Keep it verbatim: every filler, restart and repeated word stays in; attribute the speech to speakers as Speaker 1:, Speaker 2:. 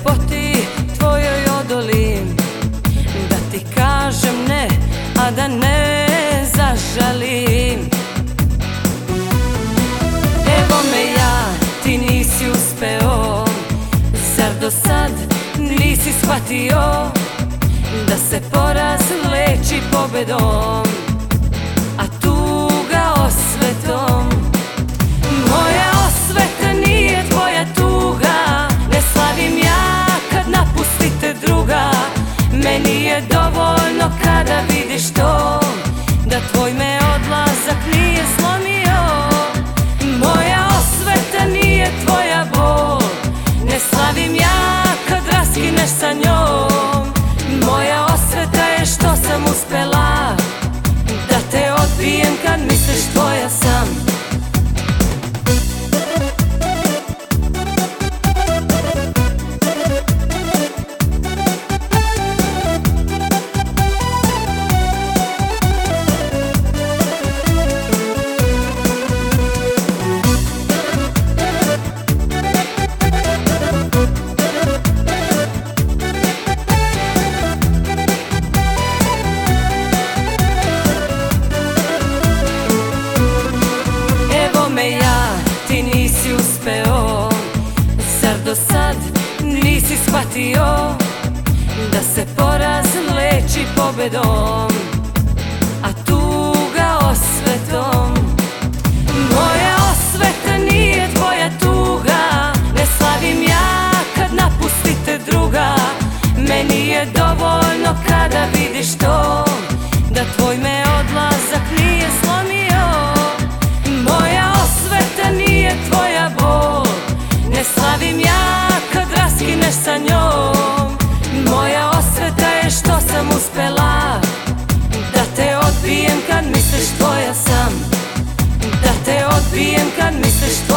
Speaker 1: ljepoti tvojoj odolim, da ti kažem ne, a da ne zažalim. Evo me ja, ti nisi uspeo, zar do sad nisi shvatio da se poraz leči pobedom, a tuga osvetom. Moja osveta nije tvoja tuga, ne slavim ja kad napustite druga. Meni je dovoljno kada vidiš to, da tvoj me odlazak nije slomio. Moja osveta nije tvoja bol, ne slavim ja kad raskineš sa njom. Moja osveta je što sam uspela da te odbijem kad misliš tvoja sam. Ti nisi uspeo, zar do sad nisi shvatio da se poraz leči pobedom, a tuga osvetom. Moja osveta nije tvoja tuga, ne slavim ja kad napustite druga. Meni je dovoljno kada vidiš to, da tvoj me odlazak nije slomio. Moja osveta nije tvoja bol, ne slavim ja kad raskineš sa njom. Moja osveta je što sam uspela da te odbijem kad misliš tvoja sam, da te odbijem kad misliš tvoja sam.